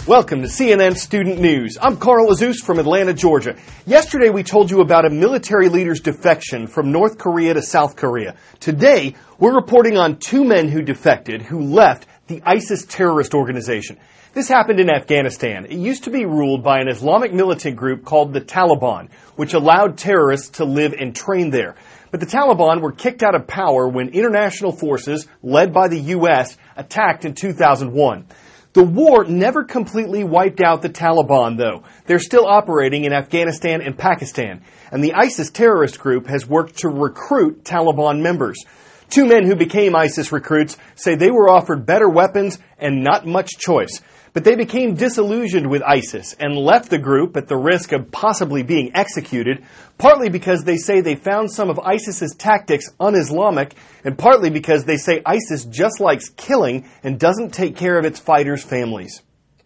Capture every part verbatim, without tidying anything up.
Welcome to C N N Student News. I'm Carl Azus from Atlanta, Georgia. Yesterday we told you about a military leader's defection from North Korea to South Korea. Today we're reporting on two men who defected, who left the ISIS terrorist organization. This happened in Afghanistan. It used to be ruled by an Islamic militant group called the Taliban, which allowed terrorists to live and train there. But the Taliban were kicked out of power when international forces, led by the U S, attacked in two thousand one. The war never completely wiped out the Taliban, though. They're still operating in Afghanistan and Pakistan, and the ISIS terrorist group has worked to recruit Taliban members. Two men who became ISIS recruits say they were offered better weapons and not much choice. But they became disillusioned with ISIS and left the group at the risk of possibly being executed, partly because they say they found some of ISIS's tactics un-Islamic, and partly because they say ISIS just likes killing and doesn't take care of its fighters' families.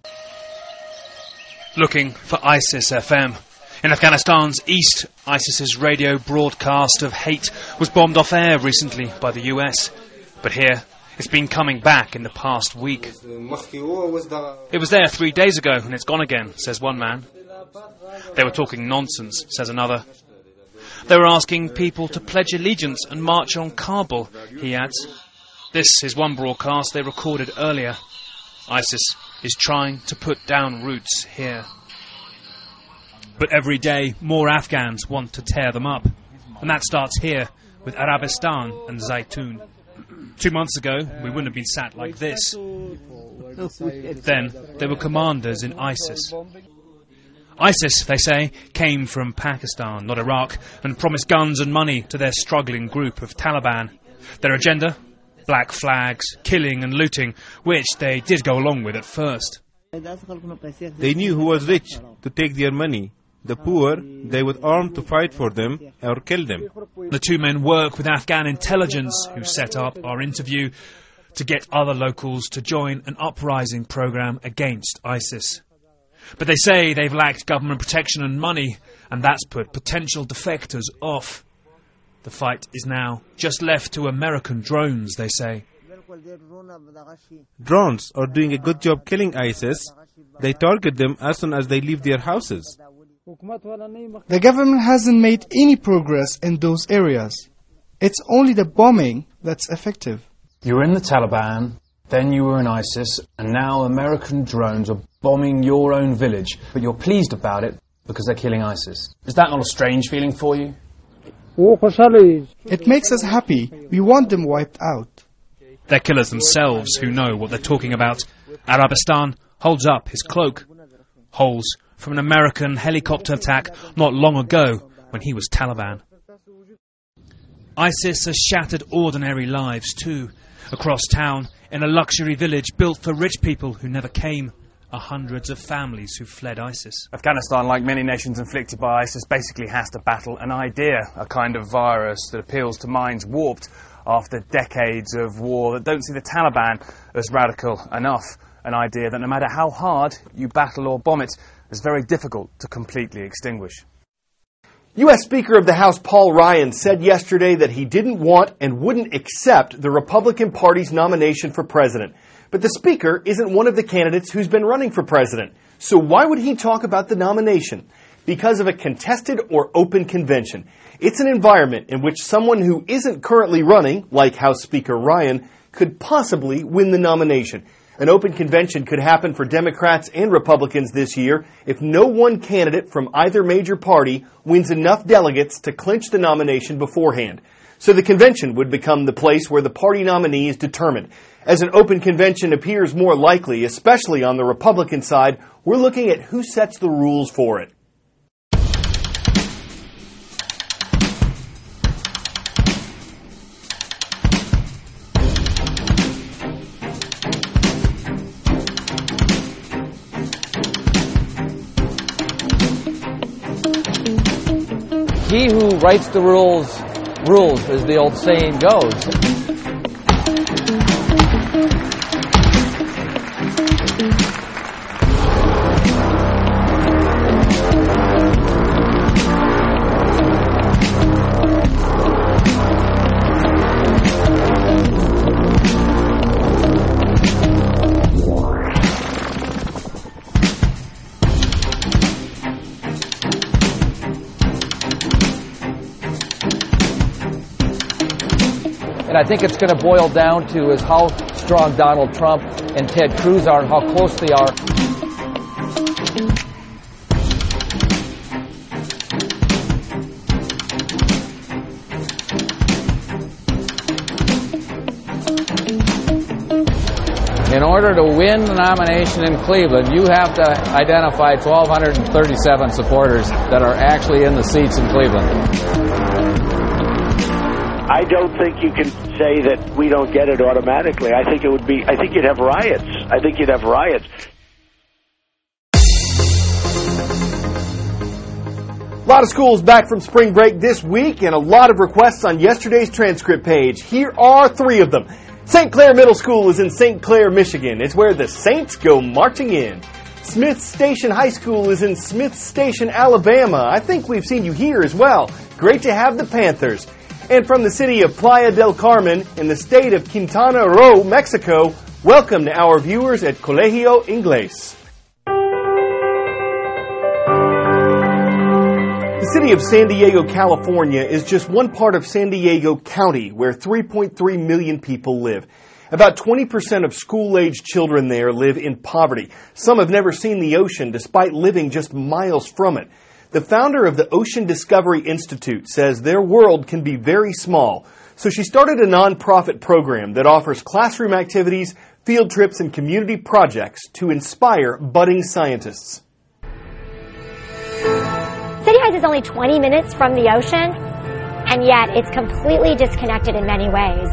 Looking for ISIS F M. In Afghanistan's east, ISIS's radio broadcast of hate was bombed off air recently by the U S. But here, it's been coming back in the past week. It was there three days ago and it's gone again, says one man. They were talking nonsense, says another. They were asking people to pledge allegiance and march on Kabul, he adds. This is one broadcast they recorded earlier. ISIS is trying to put down roots here. But every day, more Afghans want to tear them up. And that starts here, with Arabistan and Zaytun. Two months ago, we wouldn't have been sat like this. Then, there were commanders in ISIS. ISIS, they say, came from Pakistan, not Iraq, and promised guns and money to their struggling group of Taliban. Their agenda? Black flags, killing and looting, which they did go along with at first. They knew who was rich to take their money. The poor, they would arm to fight for them or kill them. The two men work with Afghan intelligence, who set up our interview to get other locals to join an uprising program against ISIS. But they say they've lacked government protection and money, and that's put potential defectors off. The fight is now just left to American drones, they say. Drones are doing a good job killing ISIS. They target them as soon as they leave their houses. The government hasn't made any progress in those areas. It's only the bombing that's effective. You were in the Taliban, then you were in ISIS, and now American drones are bombing your own village, but you're pleased about it because they're killing ISIS. Is that not a strange feeling for you? It makes us happy. We want them wiped out. They're killers themselves who know what they're talking about. Arabistan holds up his cloak. Holes from an American helicopter attack not long ago when he was Taliban. ISIS has shattered ordinary lives too. Across town, in a luxury village built for rich people who never came, are hundreds of families who fled ISIS. Afghanistan, like many nations inflicted by ISIS, basically has to battle an idea, a kind of virus that appeals to minds warped after decades of war that don't see the Taliban as radical enough. An idea that no matter how hard you battle or bomb it, is very difficult to completely extinguish. U S Speaker of the House Paul Ryan said yesterday that he didn't want and wouldn't accept the Republican Party's nomination for president. But the Speaker isn't one of the candidates who's been running for president. So why would he talk about the nomination? Because of a contested or open convention. It's an environment in which someone who isn't currently running, like House Speaker Ryan, could possibly win the nomination. An open convention could happen for Democrats and Republicans this year if no one candidate from either major party wins enough delegates to clinch the nomination beforehand. So the convention would become the place where the party nominee is determined. As an open convention appears more likely, especially on the Republican side, we're looking at who sets the rules for it. He who writes the rules, rules, as the old saying goes. And I think it's going to boil down to is how strong Donald Trump and Ted Cruz are and how close they are. In order to win the nomination in Cleveland, you have to identify one thousand two hundred thirty-seven supporters that are actually in the seats in Cleveland. I don't think you can say that we don't get it automatically. I think it would be, I think you'd have riots. I think you'd have riots. A lot of schools back from spring break this week and a lot of requests on yesterday's transcript page. Here are three of them. Saint Clair Middle School is in Saint Clair, Michigan. It's where the Saints go marching in. Smith Station High School is in Smith Station, Alabama. I think we've seen you here as well. Great to have the Panthers. And from the city of Playa del Carmen in the state of Quintana Roo, Mexico, welcome to our viewers at Colegio Inglés. The city of San Diego, California is just one part of San Diego County where three point three million people live. About twenty percent of school-aged children there live in poverty. Some have never seen the ocean despite living just miles from it. The founder of the Ocean Discovery Institute says their world can be very small. So she started a nonprofit program that offers classroom activities, field trips, and community projects to inspire budding scientists. City Heights is only twenty minutes from the ocean, and yet it's completely disconnected in many ways.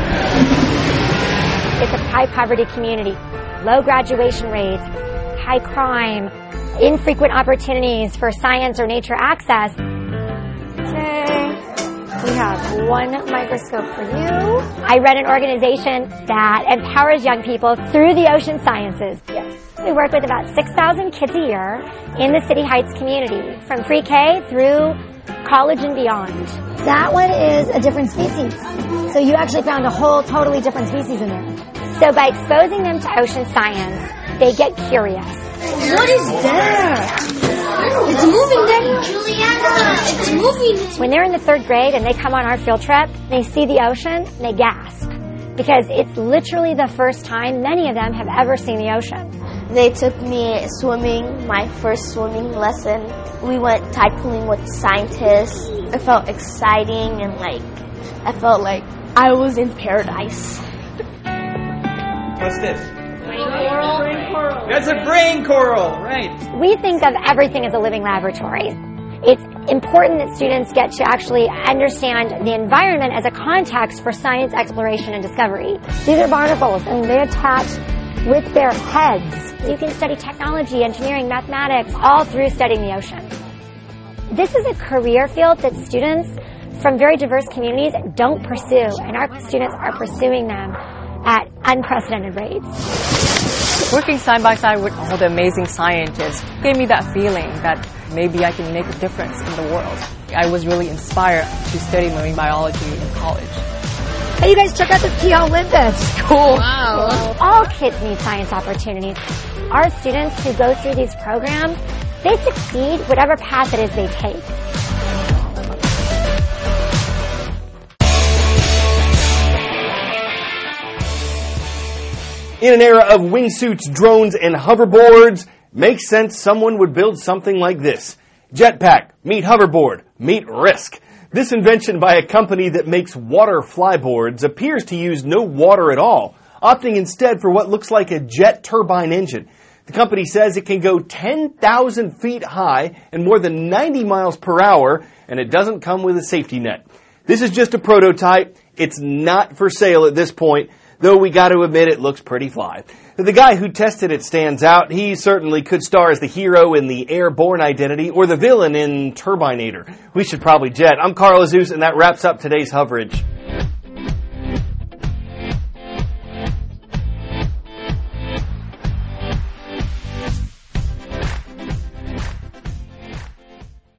It's a high poverty community, low graduation rates, high crime, infrequent opportunities for science or nature access. Okay, we have one microscope for you. I run an organization that empowers young people through the ocean sciences. Yes. We work with about six thousand kids a year in the City Heights community, from pre-K through college and beyond. That one is a different species. So you actually found a whole totally different species in there. So by exposing them to ocean science, they get curious. What is that? It's moving, Daddy. Juliana, it's moving. When they're in the third grade and they come on our field trip, they see the ocean, and they gasp. Because it's literally the first time many of them have ever seen the ocean. They took me swimming, my first swimming lesson. We went tide pooling with scientists. It felt exciting and like, I felt like I was in paradise. What's this? Brain coral. Brain coral. That's a brain coral, right. We think of everything as a living laboratory. It's important that students get to actually understand the environment as a context for science exploration and discovery. These are barnacles, and they attach with their heads. You can study technology, engineering, mathematics, all through studying the ocean. This is a career field that students from very diverse communities don't pursue, and our students are pursuing them at unprecedented rates. Working side by side with all the amazing scientists gave me that feeling that maybe I can make a difference in the world. I was really inspired to study marine biology in college. Hey, you guys, check out this Key Olympus. Cool. Wow. All kids need science opportunities. Our students who go through these programs, they succeed whatever path it is they take. In an era of wingsuits, drones, and hoverboards, makes sense someone would build something like this. Jetpack, meet hoverboard, meet risk. This invention by a company that makes water flyboards appears to use no water at all, opting instead for what looks like a jet turbine engine. The company says it can go ten thousand feet high and more than ninety miles per hour, and it doesn't come with a safety net. This is just a prototype. It's not for sale at this point, though we got to admit it looks pretty fly. The guy who tested it stands out. He certainly could star as the hero in The Airborne Identity or the villain in Turbinator. We should probably jet. I'm Carl Azuz, and that wraps up today's coverage.